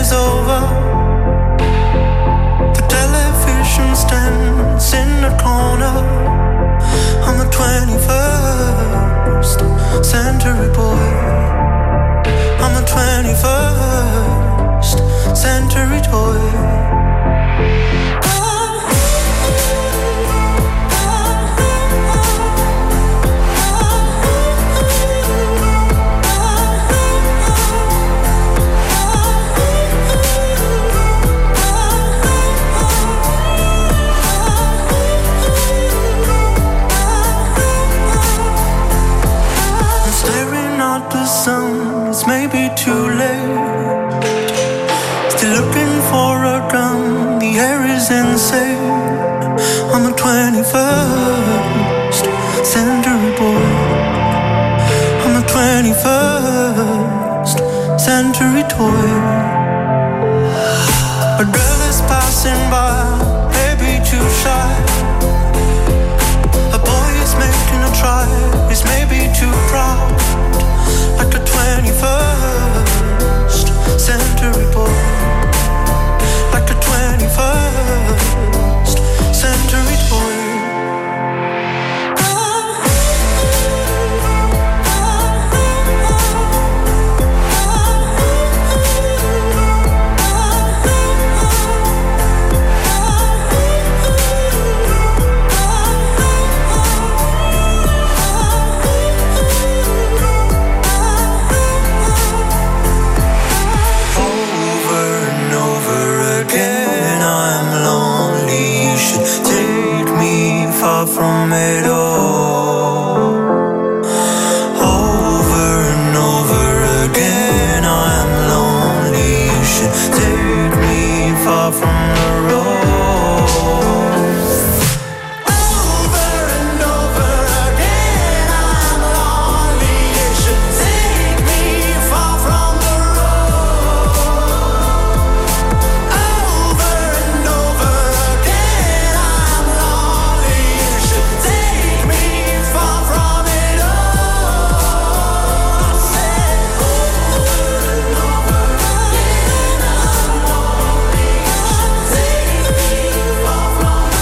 is over. The television stands in the corner. I'm a 21st century boy. I'm a 21st century toy. The sun, it's maybe too late. Still looking for a gun, the air is insane. I'm a 21st century boy. I'm a 21st century toy. A girl is passing by, maybe too shy. A boy is making a try, he's maybe too proud. Like a 21st century boy. Like a 21st century toy. From it all, over and over again, I'm lonely. You should take me far from the road. Over and over again, I'm lonely. You should take me far from the road. Over and over again, I'm lonely. Take me far from it all. I said over and over again, I'm lonely. Take me far from it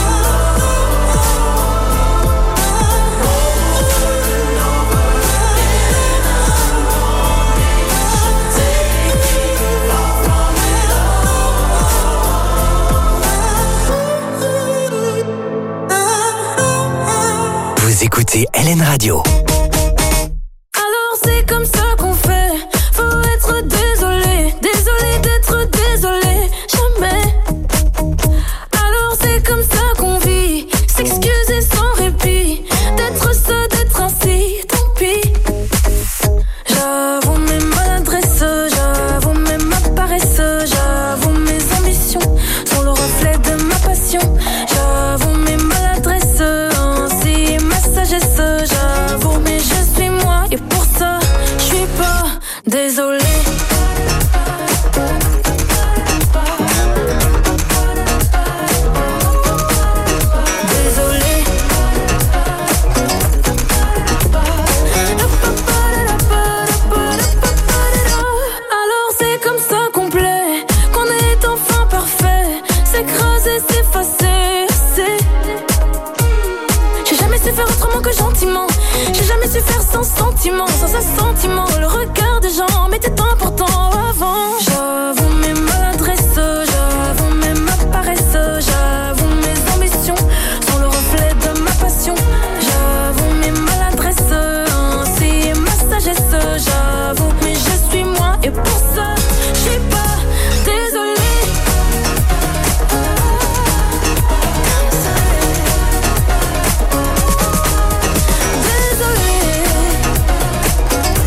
all. Over and over again, I'm lonely. Take me far from it all. Vous écoutez LN Radio. Alors c'est comme ça qu'on fait. Faut être désolé, désolé d'être désolé. Jamais. Alors c'est comme ça qu'on vit. S'excuser sans répit. D'être ça, d'être ainsi, tant pis. J'avoue mes maladresses, j'avoue même ma paresse, j'avoue mes ambitions sont le reflet de ma passion. J'avoue mes maladresses, ainsi ma sagesse. J'avoue mais je suis moi et pour ça je suis pas désolée. Alors c'est comme ça qu'on plaît, qu'on est enfin parfait. S'écraser, s'effacer, c'est... J'ai jamais su faire autrement que gentiment. J'ai jamais su faire sans sentiment, sans assentiment. Le regard des gens m'était important avant. J'avoue mes maladresses, j'avoue même ma paresse. J'avoue mes ambitions sont le reflet de ma passion. J'avoue mes maladresses, ainsi ma sagesse. J'avoue mais je suis moi et pour ça je suis pas désolée. Désolée.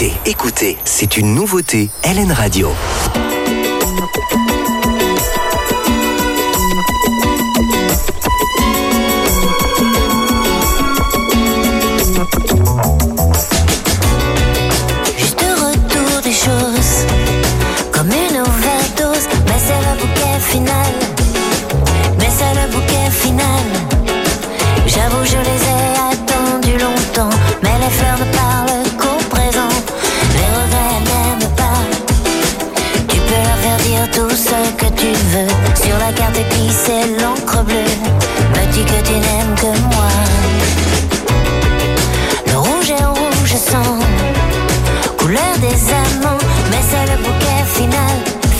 Écoutez, c'est une nouveauté LN Radio. Juste retour des choses, comme une overdose, mais c'est le bouquet final. Mais c'est le bouquet final. J'avoue, je les ai attendus longtemps, mais les fleurs ne parlent qu'au présent. Les regrets n'aiment pas. Tu peux leur faire dire tout ce que tu veux. Sur la carte et puis c'est l'encre bleue. Me dis que tu n'aimes que moi. Le rouge est rouge sang, couleur des amants, mais c'est le bouquet final.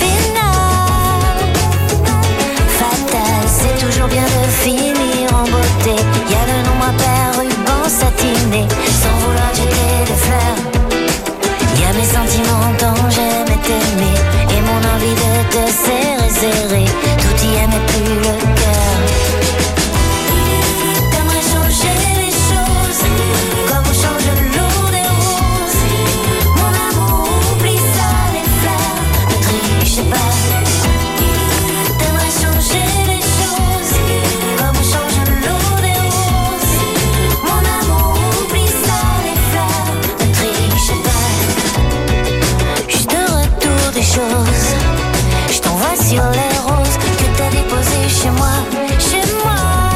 Fatal, c'est toujours bien de finir en beauté. Y a le nombre impair, ruban satiné, sans vouloir jeter des fleurs. Y a mes sentiments dont j'aimais t'aimer, et mon envie de te serrer. Tout y est mais plus le cœur. T'aimerais changer les choses, comme on change l'eau des roses. Mon amour, oublie ça, les fleurs, ne triche pas. T'aimerais changer les choses, comme on change l'eau des roses. Mon amour, oublie ça, les fleurs, ne triche pas. Juste retour des choses, je t'envoie sur les roses que t'as déposées chez moi. Chez moi,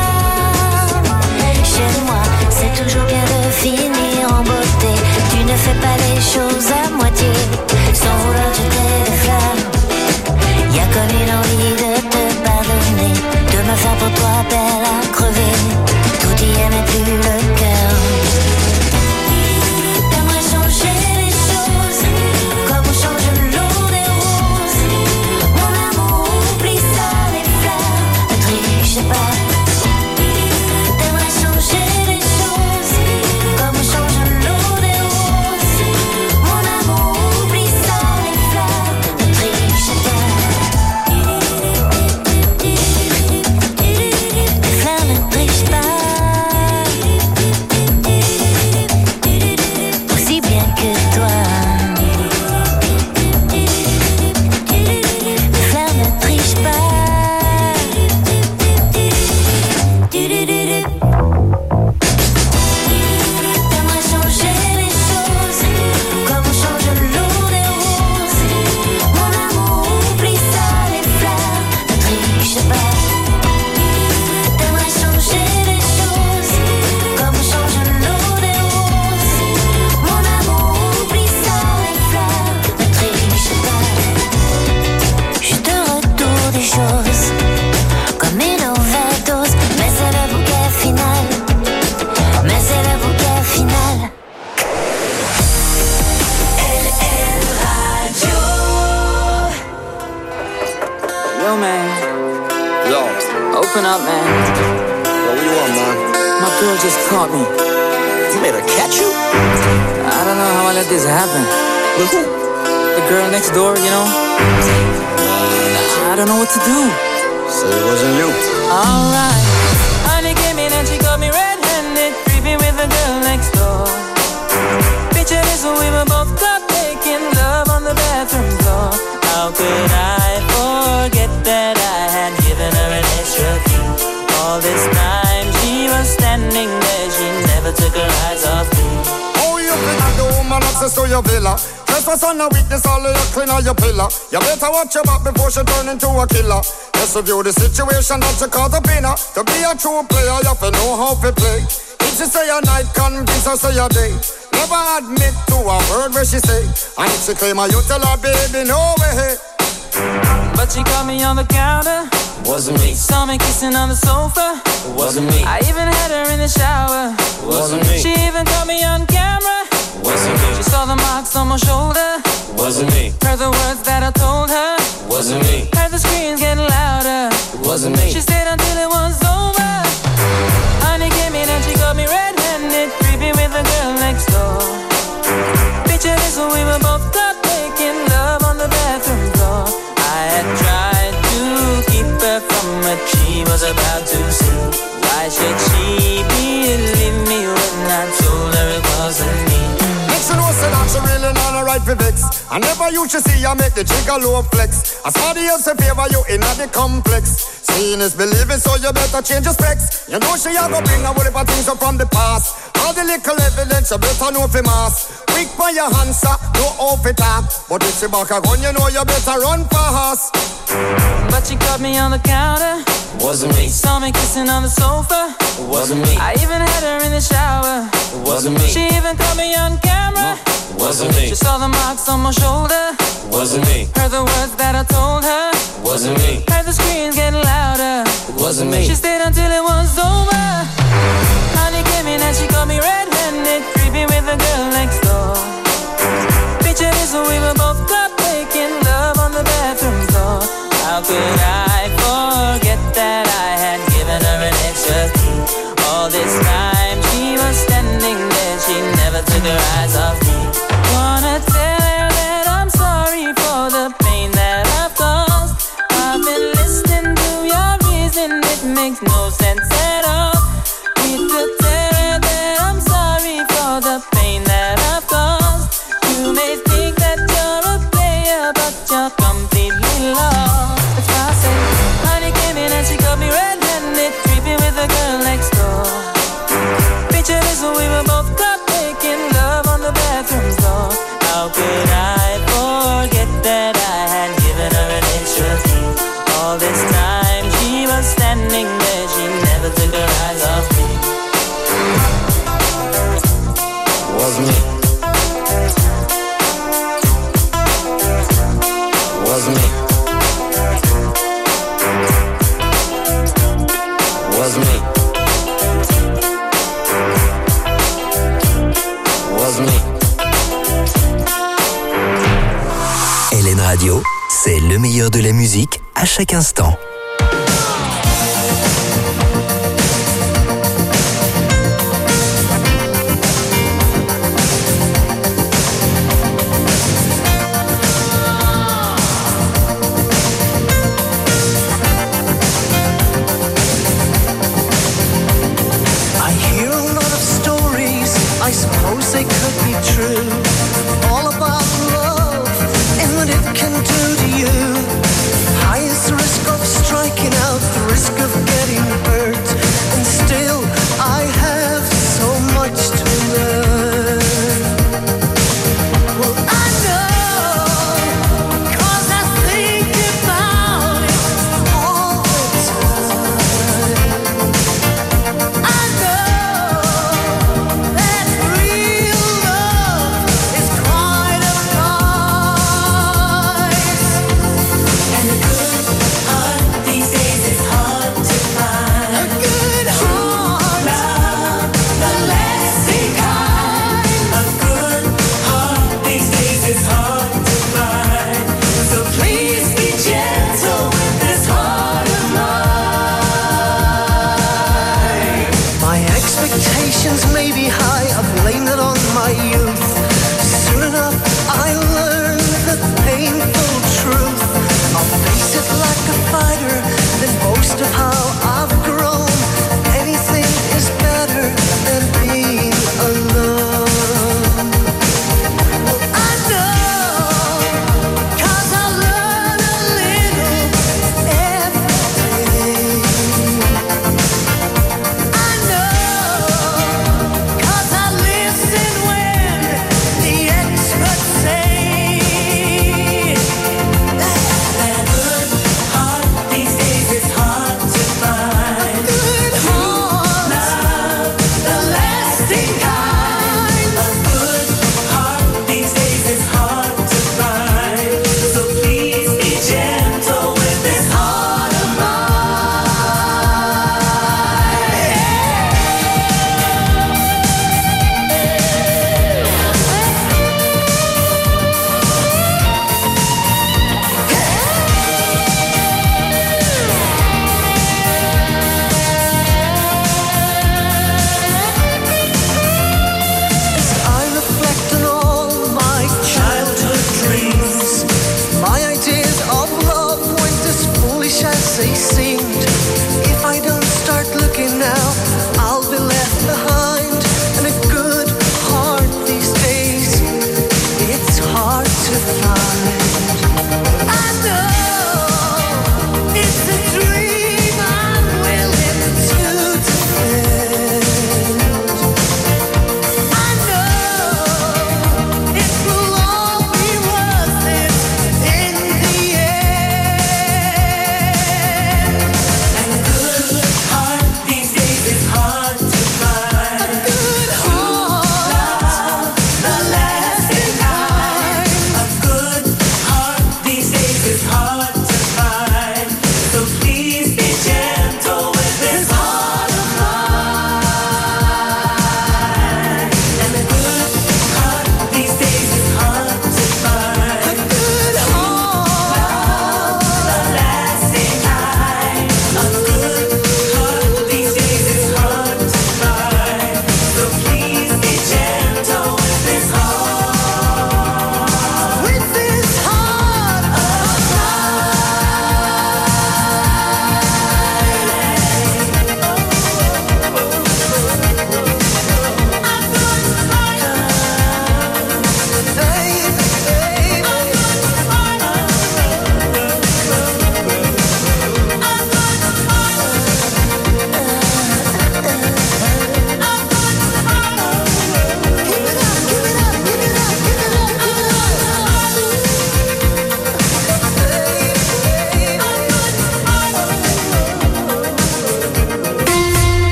chez moi, c'est toujours bien de finir en beauté. Tu ne fais pas les choses à moitié, sans vouloir jeter des fleurs. Y a comme une envie de te pardonner, de me faire pour toi belle à crever. Tout y est mais plus le cœur. T'aimerais changer les choses, comme on change l'eau des roses. Mon amour, oublie ça, les fleurs, ne triche pas. T'aimerais changer les choses, comme on change l'eau des roses. Mon amour, oublie ça, les fleurs, ne triche pas. Les fleurs ne trichent pas, aussi bien que toi. Les fleurs ne trichent pas. T'aimerais changer les choses, comme on change l'eau des roses. Mon amour, oublie ça, les fleurs, ne triche pas. T'aimerais changer les choses, comme on change l'eau des roses. Mon amour, oublie ça, les fleurs, ne triche pas. Juste retour des choses, comme une overdose, mais c'est le bouquet final. Mais c'est le bouquet final. Yo, man. Yo, Open up, man. what do you want, man? My girl just caught me. You made her catch you? I don't know how I let this happen. With who? The girl next door, you know? I don't know what to do. So it wasn't you. Alright. Honey came in and she got me red-handed, creepy with the girl next door. Picture this, we were both caught making love on the bathroom floor. How could I forget that I had given her an extra key? All this time she was standing there, she never took her eyes off me. Oh, you finna the woman access to your villa. Trespass on a weakness, all of your clean on your pillar. You better watch your back before she turn into a killer. Let's review the situation that you caught up in her. To be a true player, you have to know how to play. If she say a night, convince her say a day. Never admit to a word where she say. And if she claim her, you tell her, baby, no way. But she caught me on the counter. Wasn't me. Saw me kissing on the sofa. Wasn't me. I even had her in the shower. Wasn't me. She even caught me on camera. Wasn't She me. saw the marks on my shoulder. Wasn't me. Heard the words that I told her. Wasn't me. Heard the screams getting louder. Wasn't me. She stayed until it was over. Honey came in and she got me red-handed, creepy with the girl next door. Picture this, we were both caught making love on the bathroom floor. I had tried to keep her from what she was about to see. Why should she believe me when I told her it wasn't me? Make sure you know say that but she really not a right for vex. I never used to see you make the jigger low flex. As somebody else in favor you in the complex. Seeing is believing, so you better change your specs. You know she a go bring a whole heap of things up from the past. All the little evidence you better know for mass. Quick for your answer, no off it up. But if she back a gun, you know you better run fast. But she caught me on the counter. Wasn't me. Saw me kissing on the sofa. Wasn't me. I even had her in the shower. Wasn't me. She even caught me on camera. Wasn't me. She saw the marks on my shoulder. Wasn't me. Heard the words that I told her. Wasn't me. Heard the screams getting louder. Wasn't me. She stayed until it was over. Honey came in and she caught me red-handed, creepy with the girl next door. Picture this, so we were both caught making love on the bathroom floor. How could I forget that I had given her an extra key? All this time she was standing there, she never took her eyes off me. Wanna tell her that I'm sorry for the pain that I've caused. I've been listening to your reason, it makes no sense at all. Need to tell her that I'm sorry for the pain that I've caused. You may think that you're a player, but you're completely lost. That's why I say, honey came in and she caught me red-handed, creepy with the girl next door. Picture this, so we were both caught making love on the bathroom floor. How could I forget that I had given her an extra key? All this time she was standing there, she never took her eyes off me. Was me. Was me. Was me. Was me. LN Radio, c'est le meilleur de la musique à chaque instant. I suppose they could be true. All about love and what it can do to you. Highest risk of striking out, the risk of getting hurt. And still I have so much to learn. Well, I know, 'cause I think about it all the time. I know that real love is quite a price. And a good heart these days is hard to find. A good heart, love, the lasting kind. A good heart these days is hard to find. So please be gentle with this heart of mine. My expectations may be high, I blame it on my youth. Soon enough I learn the painful truth. I'll face it like a fighter, then boast of how I've grown. Anything is better than being alone. Well, I know, 'cause I learn a little every day. I know, 'cause I listen when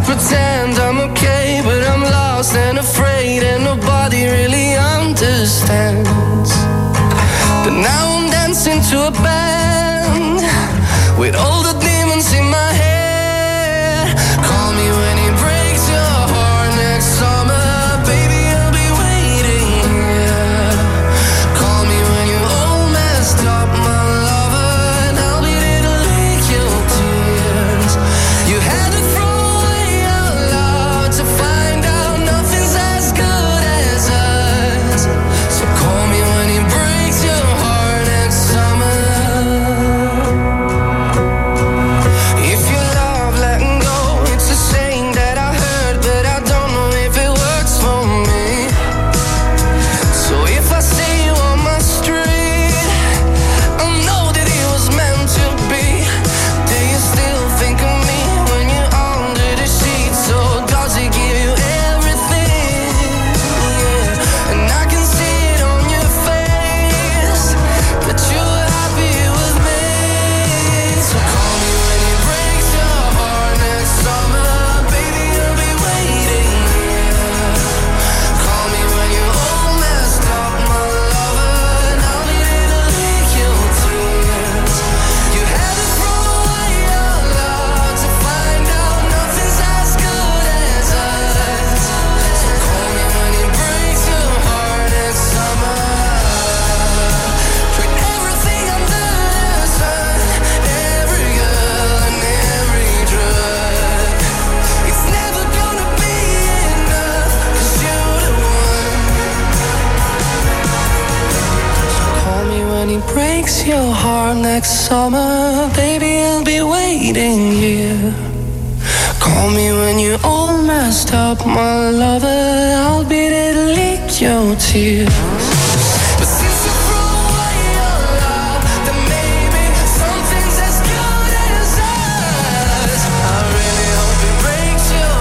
pretend I'm okay, but I'm lost and afraid, and nobody really understands. But now I'm dancing to a band with all the demons in my head. Call me when he breaks your heart next summer, baby, I'll be waiting here. Call me when you all messed up, my lover, and I'll be there to lick your tears. You had to throw away your love to find out nothing's as good as us. So call me when he breaks your heart next summer. If you love letting go, it's a saying that I heard, but I don't know if it works for me. So if I see you on my street, I know that it was meant to be. Do you still think of me when you're under the sheets? Or does it give you everything? Yeah, and I can see it on your face that you were happy with me. So call me when he breaks your heart next summer, baby, I'll be waiting here. Call me when you're all messed up, my lover, and I'll be there to lick your tears. You had to throw away your love to find out nothing's as good as us. So call me when he breaks your heart next summer. Put everything under the sun, every girl and every drug. It's never gonna be enough, 'cause you're the one. So call me when he breaks your heart next summer, baby, I'll be waiting here. Call me when you're all messed up, my lover, I'll be there to lick your tears. But since you threw away your love, then maybe something's as good as us. I really hope it breaks your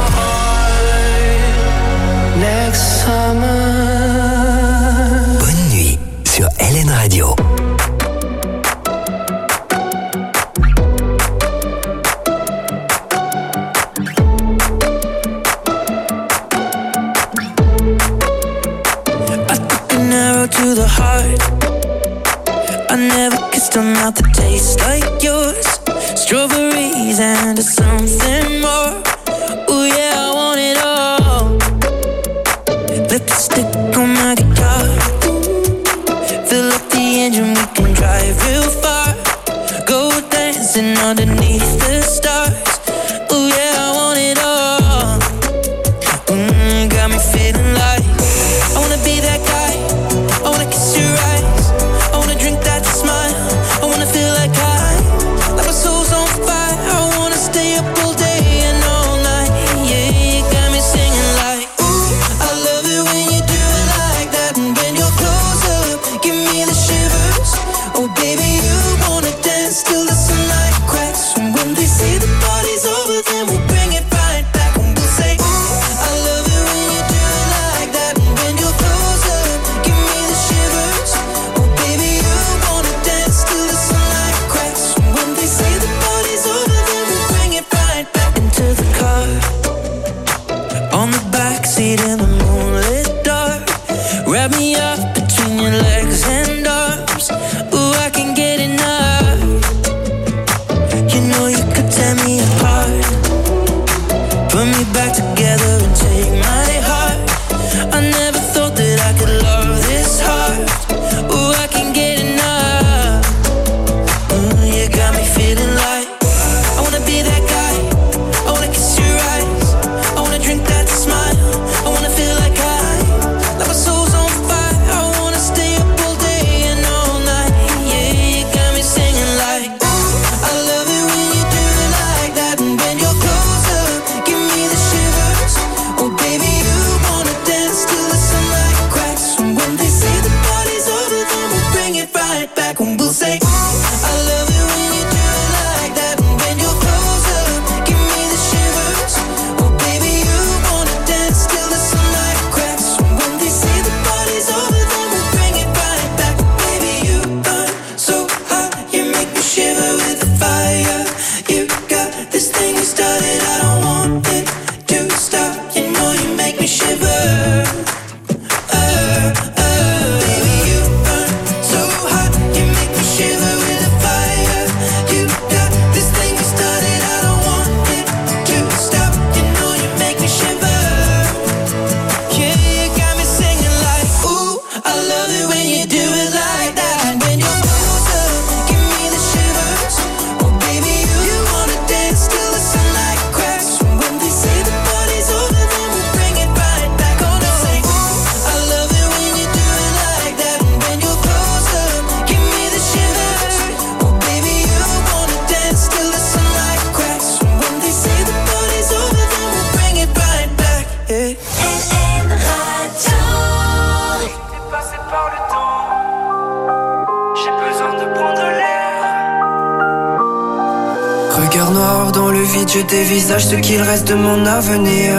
heart next summer. Bonne nuit sur LN Radio. An arrow to the heart. I never kissed a mouth that tastes like yours. Strawberries and something more. Ooh yeah, I want it all. Lipstick on my guitar. Fill up the engine, we can drive real far. Go dancing underneath the stars. Ooh yeah, I want it all. Got me feeling like I wanna be that guy. I wanna kiss your eyes. I wanna drink that smile. I wanna feel like like my soul's on fire. I wanna stay up all day and all night. Yeah, you got me singing like, ooh, I love it when you do it like that. And when you're close up, give me the shivers. Oh baby, you wanna dance till the sunlight cracks. Alors dans le vide je dévisage ce qu'il reste de mon avenir.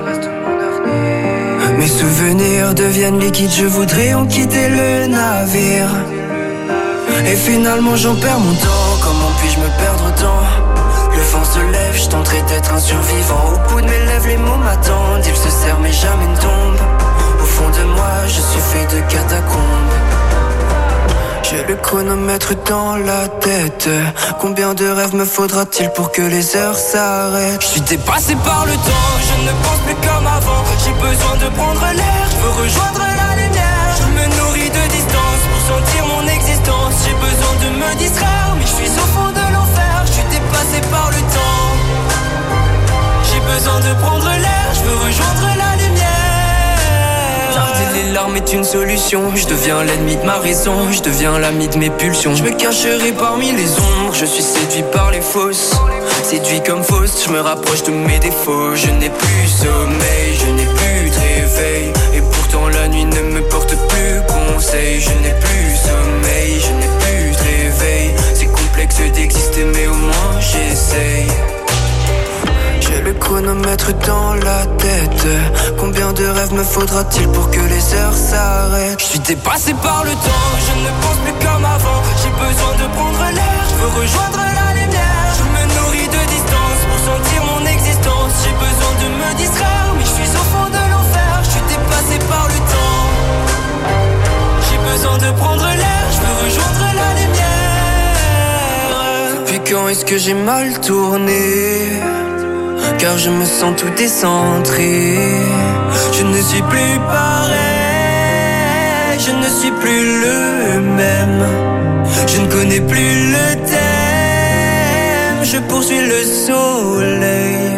Mes souvenirs deviennent liquides, je voudrais en quitter le navire. Et finalement j'en perds mon temps, comment puis-je me perdre autant? Le vent se lève, je tenterai d'être un survivant. Au bout de mes lèvres les mots m'attendent, ils se serrent mais jamais ne tombent. Au fond de moi je suis fait de catacombes. J'ai le chronomètre dans la tête. Combien de rêves me faudra-t-il pour que les heures s'arrêtent? Je suis dépassé par le temps, je ne pense plus comme avant. J'ai besoin de prendre l'air, je veux rejoindre la lumière. Je me nourris de distance pour sentir mon existence. J'ai besoin de me distraire, mais je suis au fond de l'enfer. Je suis dépassé par le temps. J'ai besoin de prendre l'air, je veux rejoindre la lumière. Garder les larmes est une solution. Je deviens l'ennemi de ma raison, je deviens l'ami de mes pulsions. Je me cacherai parmi les ombres, je suis séduit par les fausses. Séduit comme fausse, je me rapproche de mes défauts. Je n'ai plus sommeil, je n'ai plus de réveil. Et pourtant la nuit ne me porte plus conseil. Je n'ai plus sommeil, je n'ai plus de réveil. C'est complexe d'exister mais au moins j'essaye. J'ai le chronomètre dans la tête. Combien de rêves me faudra-t-il pour que les heures s'arrêtent? Je suis dépassé par le temps, je ne pense plus comme avant. J'ai besoin de prendre l'air, je veux rejoindre la lumière. Je me nourris de distance pour sentir mon existence. J'ai besoin de me distraire, mais je suis au fond de l'enfer. Je suis dépassé par le temps. J'ai besoin de prendre l'air, je veux rejoindre la lumière. Depuis quand est-ce que j'ai mal tourné? Car je me sens tout décentré. Je ne suis plus pareil, je ne suis plus le même. Je ne connais plus le thème, je poursuis le soleil.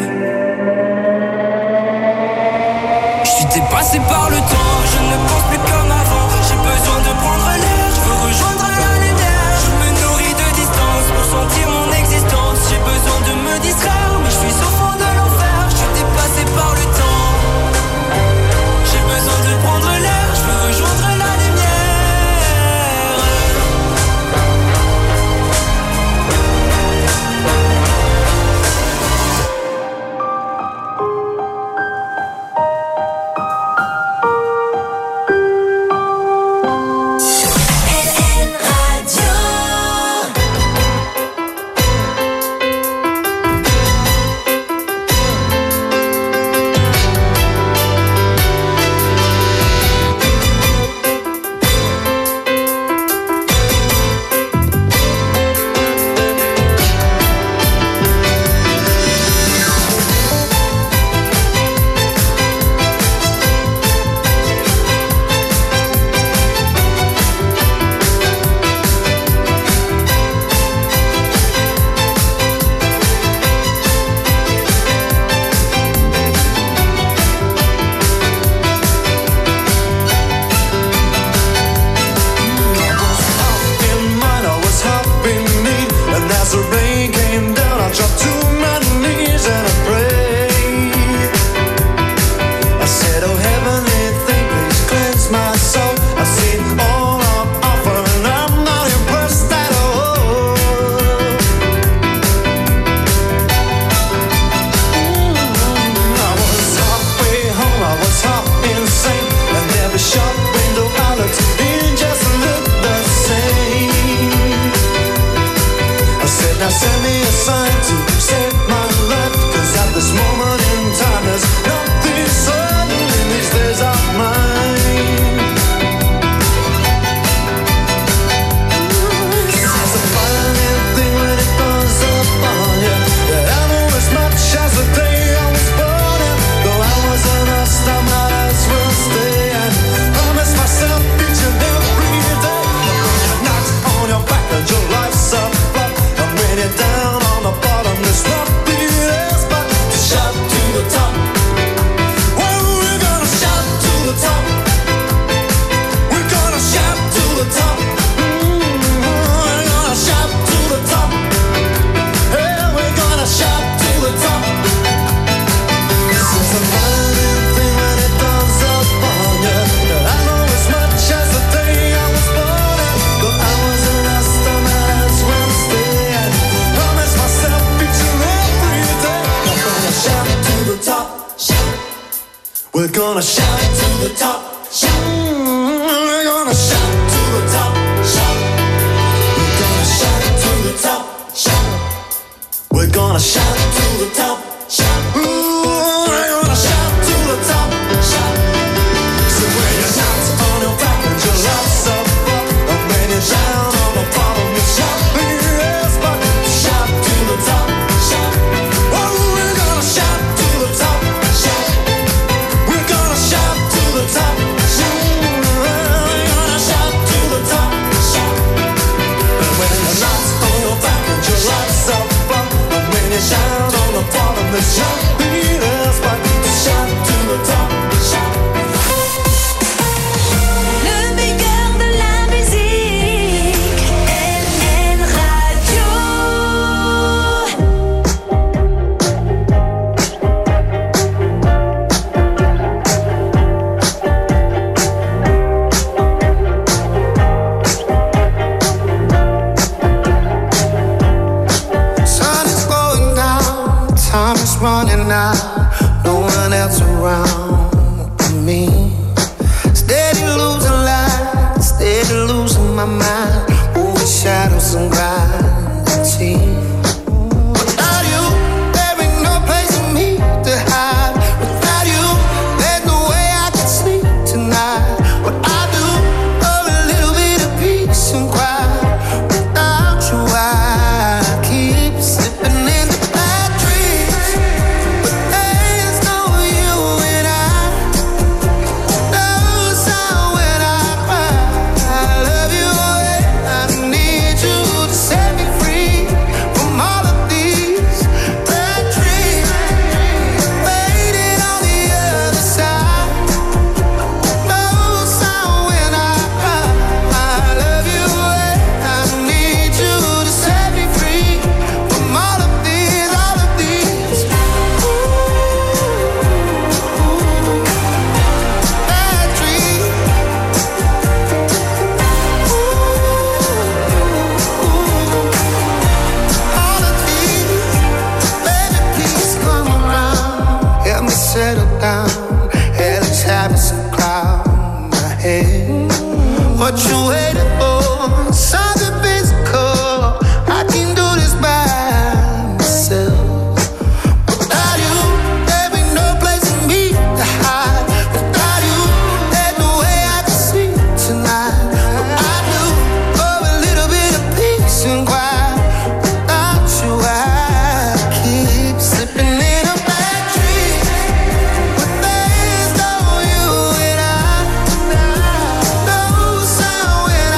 Je suis dépassé par le temps, je ne pense plus comme avant. J'ai besoin de prendre l'air, je veux rejoindre la lumière. Je me nourris de distance pour sentir mon existence. J'ai besoin de me distraire, mais je suis au fond de l'enfer. Je suis dépassé par le temps. J'ai besoin de prendre l'air, je veux rejoindre la lumière. We're gonna shout to the top, shout. We're gonna shout to the top, shout. We're gonna shout to the top, shout. We're gonna shout to the top, shout. Ooh, we're gonna shout to the top, shout. So when you're not on your back and your love's up, and when you're down on the bottom, you shout. Yes, but shout to the top, shout. Oh, we're gonna shout to the top, shout. We're gonna shout to the top, shout. We're gonna shout to the top, shout. And when you're not on your back and your love's up, and when you're down on the bottom, you shout. Yes, but shout to the top, shout. Le meilleur de la musique, LN Radio. Sun is going down, time is running out, no one else around but me. Steady losing light, steady losing my mind, moving shadows and gravity. Without you, there ain't no place for me to hide. Without you, there's no way I can sleep tonight. What I do, for a little bit of peace and quiet. Without you, I keep slipping into bad dreams. But there's no you and I. No sound when I cry. I love you and I need you to set me free from all of these bad dreams. Waiting on the other side. No sound when I cry. I love you and I need you to set me free from all of these bad dreams. All of these, baby, please come around. Help me settle down. Hell, let's have some cloud in my head. What you waiting for? Something physical. I can do this by myself. Without you, there ain't no place for me to hide. Without you, there's no way I can sleep tonight. But I do, for a little bit of peace and quiet. Without you, I keep slipping in a bad dream. But there's no you and I. No sound when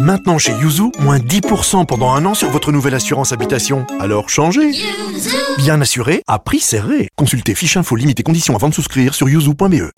Maintenant chez Yuzu, moins 10% pendant un an sur votre nouvelle assurance habitation. Alors changez. Bien assuré, à prix serré. Consultez fiche info limite et conditions avant de souscrire sur yuzu.be.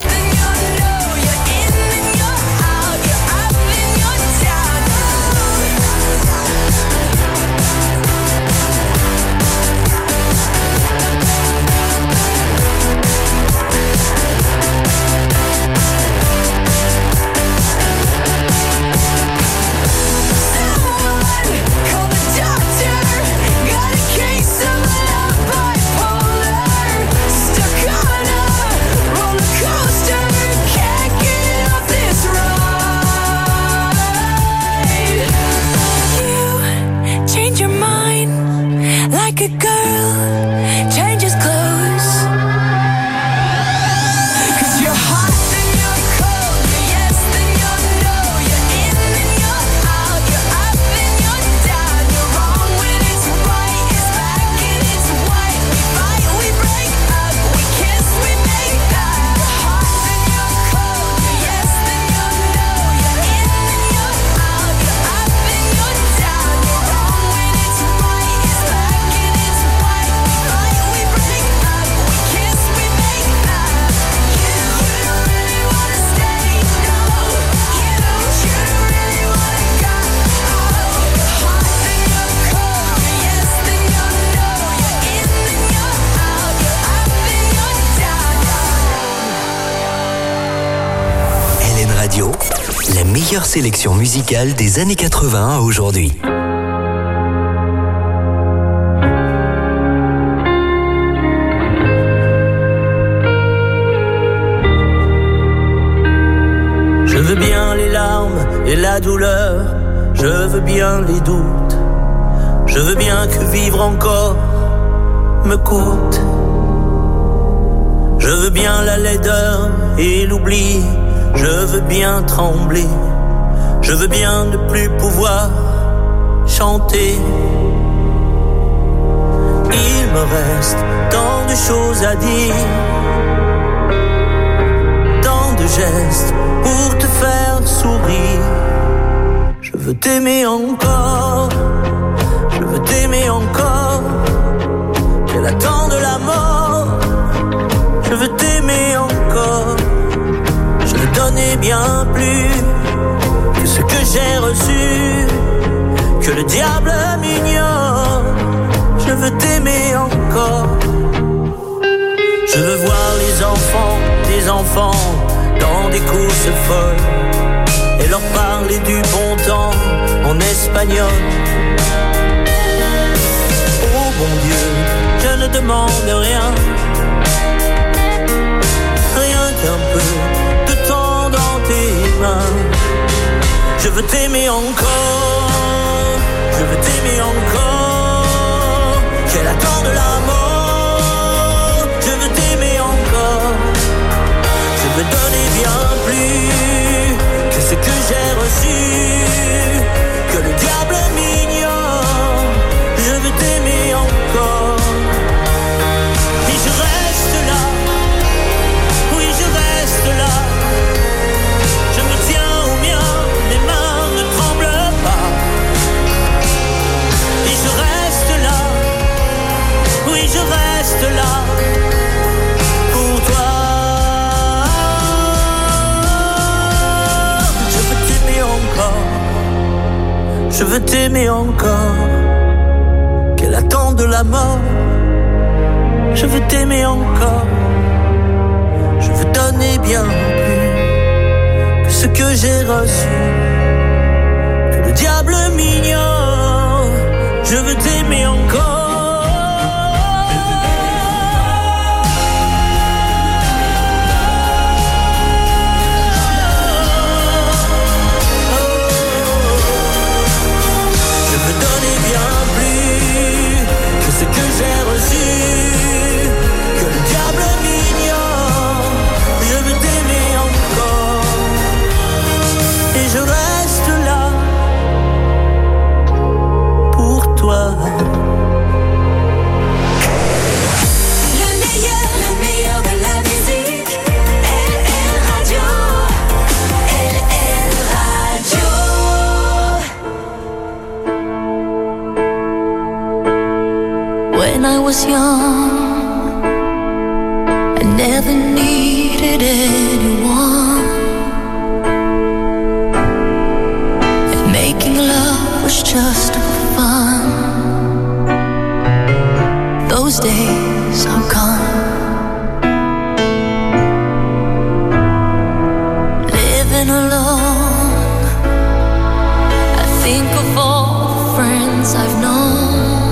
La meilleure sélection musicale des années 80 à aujourd'hui. Je veux bien les larmes et la douleur, je veux bien les doutes, je veux bien que vivre encore me coûte. Je veux bien la laideur et l'oubli, je veux bien trembler, je veux bien ne plus pouvoir chanter. Il me reste tant de choses à dire, tant de gestes pour te faire sourire. Je veux t'aimer encore, je veux t'aimer encore, qu'elle attend de la mort. Je veux t'aimer encore, je veux donner bien plus que ce que j'ai reçu, que le diable m'ignore. Je veux t'aimer encore. Je veux voir les enfants des enfants dans des courses folles et leur parler du bon temps en espagnol. Oh bon Dieu, je ne demande rien, rien qu'un peu de temps dans tes mains. Je veux t'aimer encore, je veux t'aimer encore, qu'elle attend de la mort. Je veux t'aimer encore, je veux donner bien plus que ce que j'ai reçu, que le diable m'ignore. Je veux t'aimer encore, et je reste là, oui je reste là. Je me tiens au mien, mes mains ne tremblent pas, et je reste là, oui je reste là pour toi. Je veux t'aimer encore, je veux t'aimer encore, qu'elle attend de la mort. Je veux t'aimer encore, je veux donner bien plus que ce que j'ai reçu, que le diable m'ignore. Je veux t'aimer encore. Je veux donner bien plus que ce que j'ai reçu, que le diable m'ignore. Je veux t'aimer encore, et je reste feeling alone, I think of all the friends I've known.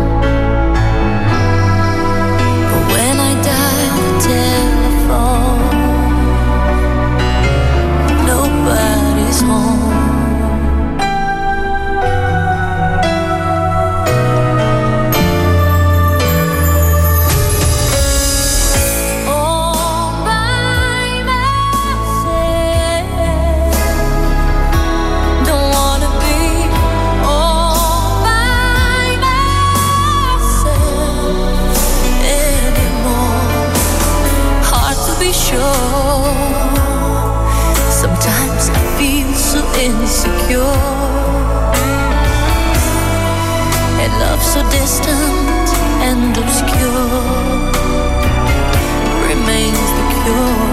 But when I dial the telephone, nobody's home. Sometimes I feel so insecure, and love so distant and obscure remains the cure.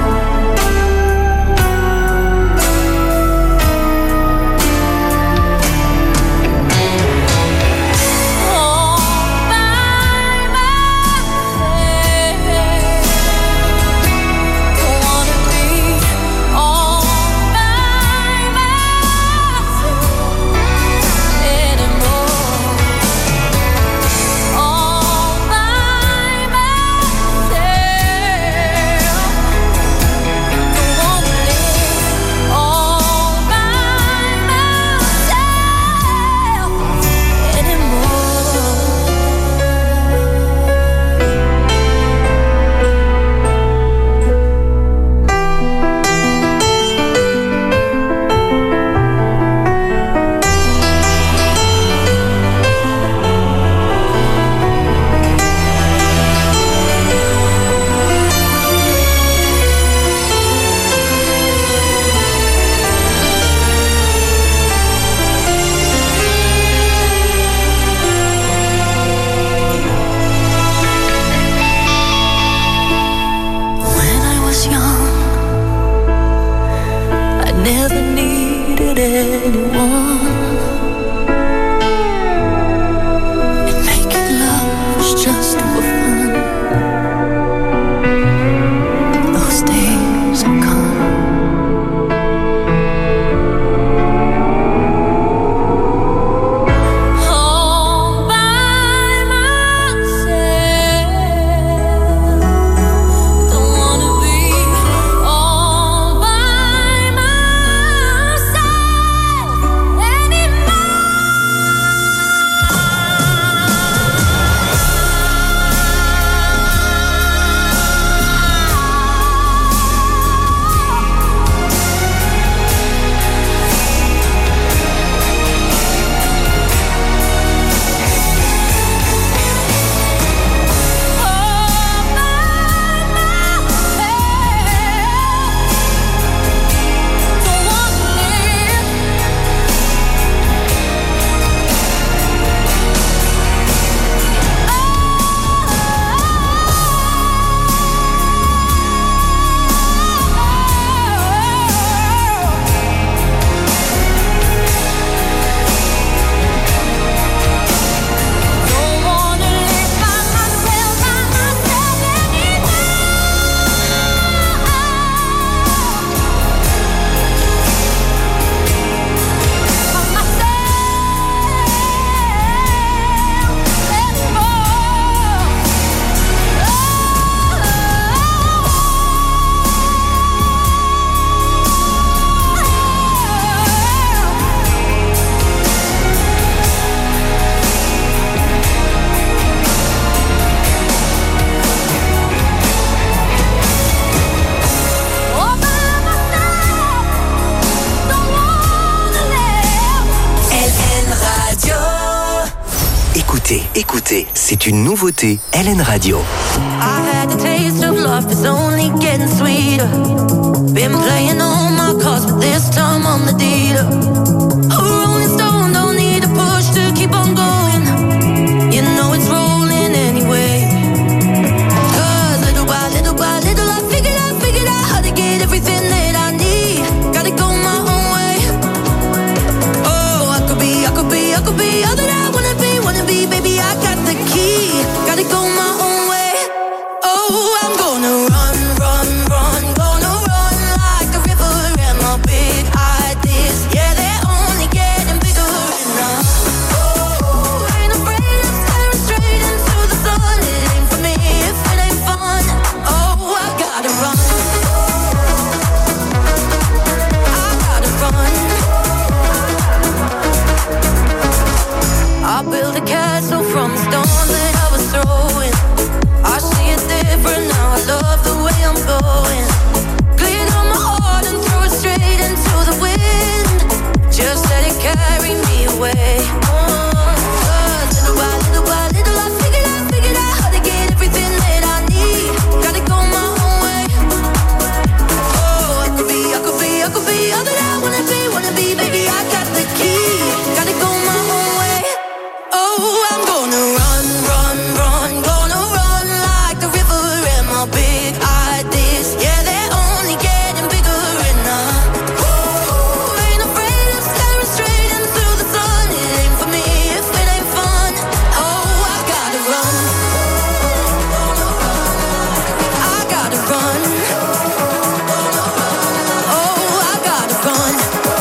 Écoutez, c'est une nouveauté LN Radio. I had the taste of love, it's only getting sweeter. Been playing all my cards, but this time I'm the dealer.